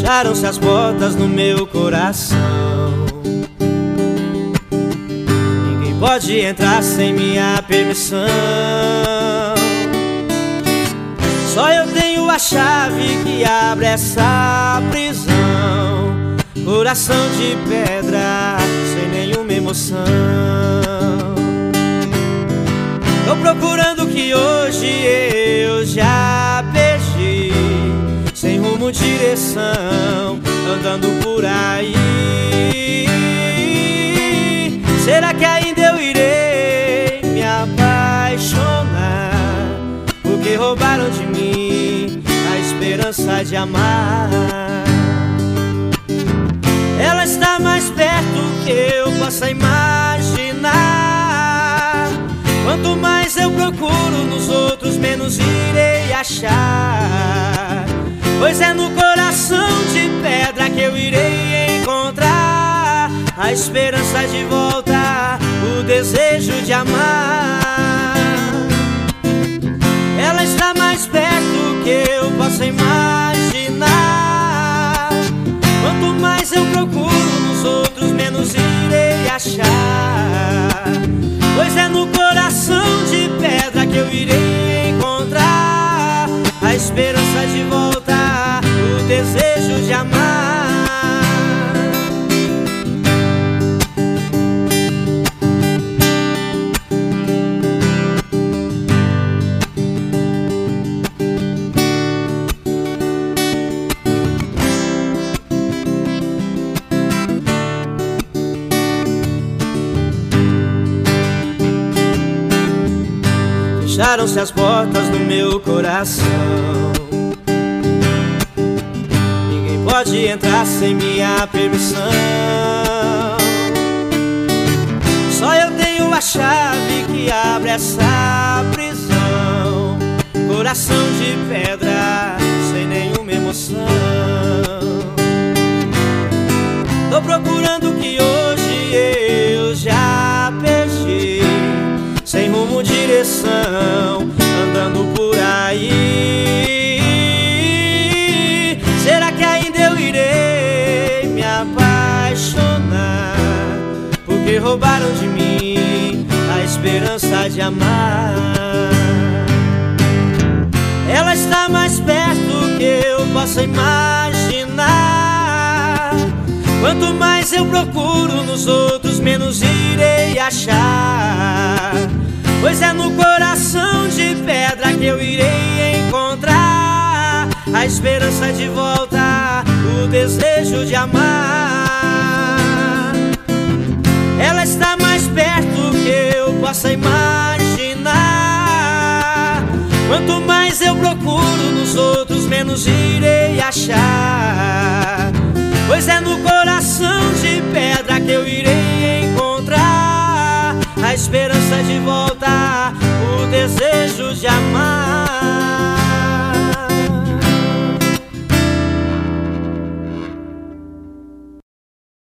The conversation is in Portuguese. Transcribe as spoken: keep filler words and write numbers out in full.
Fecharam-se as portas no meu coração. Ninguém pode entrar sem minha permissão. Só eu tenho a chave que abre essa prisão. Coração de pedra, sem nenhuma emoção. Tô procurando o que hoje eu já perdi, sem rumo, direção, andando por aí. Será que ainda eu irei me apaixonar? Porque roubaram de mim a esperança de amar. Ela está mais perto que eu possa imaginar. Quanto mais eu procuro nos outros, menos irei achar. Pois é no coração de pedra que eu irei encontrar a esperança de volta, o desejo de amar. Ela está mais perto que eu possa imaginar. Quanto mais eu procuro nos outros, menos irei achar. Pois é no coração de pedra que eu irei encontrar a esperança de volta, o desejo de amar. Fecharam-se as portas do meu coração. Ninguém pode entrar sem minha permissão. Só eu tenho a chave que abre essa prisão. Coração de pedra, sem nenhuma emoção. Tô procurando o que hoje eu já perdi, sem rumo, direção, andando por aí. Será que ainda eu irei me apaixonar? Porque roubaram de mim a esperança de amar. Ela está mais perto que eu possa imaginar. Quanto mais eu procuro nos outros, menos irei achar. Pois é no coração de pedra que eu irei encontrar a esperança de volta, o desejo de amar. Ela está mais perto que eu possa imaginar. Quanto mais eu procuro nos outros, menos irei achar. Pois é no coração de pedra que eu irei encontrar a esperança de volta,